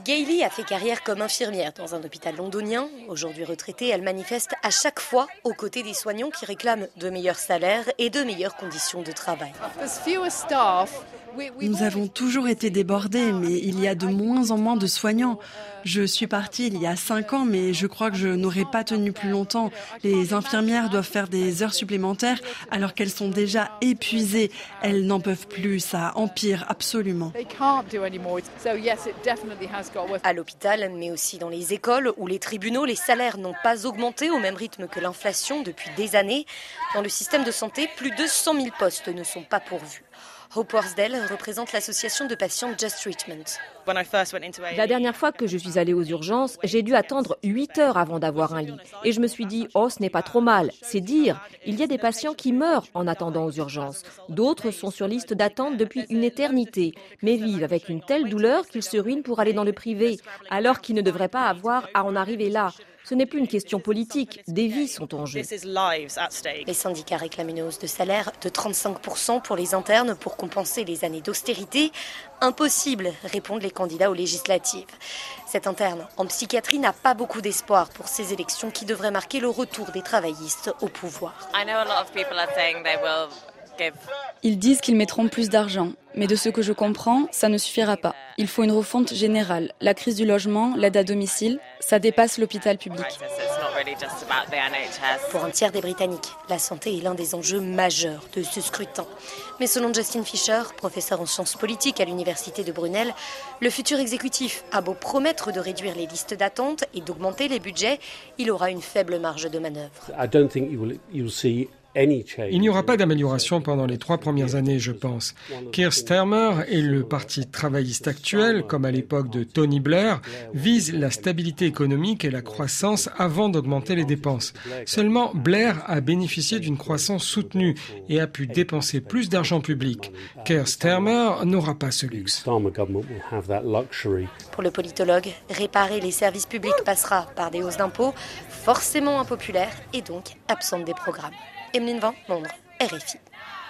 Gailey a fait carrière comme infirmière dans un hôpital londonien. Aujourd'hui retraitée, elle manifeste à chaque fois aux côtés des soignants qui réclament de meilleurs salaires et de meilleures conditions de travail. Nous avons toujours été débordés, mais il y a de moins en moins de soignants. Je suis partie il y a 5 ans, mais je crois que je n'aurais pas tenu plus longtemps. Les infirmières doivent faire des heures supplémentaires alors qu'elles sont déjà épuisées. Elles n'en peuvent plus, ça empire absolument. À l'hôpital, mais aussi dans les écoles ou les tribunaux, les salaires n'ont pas augmenté au même rythme que l'inflation depuis des années. Dans le système de santé, plus de 100 000 postes ne sont pas pourvus. Hope Worsdale représente l'association de patients Just Treatment. La dernière fois que je suis allée aux urgences, j'ai dû attendre 8 heures avant d'avoir un lit. Et je me suis dit, oh, ce n'est pas trop mal. C'est dire, il y a des patients qui meurent en attendant aux urgences. D'autres sont sur liste d'attente depuis une éternité, mais vivent avec une telle douleur qu'ils se ruinent pour aller dans le privé, alors qu'ils ne devraient pas avoir à en arriver là. Ce n'est plus une question politique, des vies sont en jeu. Les syndicats réclament une hausse de salaire de 35% pour les internes pour compenser les années d'austérité. Impossible, répondent les candidats aux législatives. Cet interne en psychiatrie n'a pas beaucoup d'espoir pour ces élections qui devraient marquer le retour des travaillistes au pouvoir. Ils disent qu'ils mettront plus d'argent, mais de ce que je comprends, ça ne suffira pas. Il faut une refonte générale. La crise du logement, l'aide à domicile, ça dépasse l'hôpital public. Pour un tiers des Britanniques, la santé est l'un des enjeux majeurs de ce scrutin. Mais selon Justin Fisher, professeur en sciences politiques à l'université de Brunel, le futur exécutif a beau promettre de réduire les listes d'attente et d'augmenter les budgets, il aura une faible marge de manœuvre. Il n'y aura pas d'amélioration pendant les 3 premières années, je pense. Keir Starmer et le parti travailliste actuel, comme à l'époque de Tony Blair, visent la stabilité économique et la croissance avant d'augmenter les dépenses. Seulement, Blair a bénéficié d'une croissance soutenue et a pu dépenser plus d'argent public. Keir Starmer n'aura pas ce luxe. Pour le politologue, réparer les services publics passera par des hausses d'impôts, forcément impopulaires et donc absentes des programmes. Emeline Van, Londres, RFI.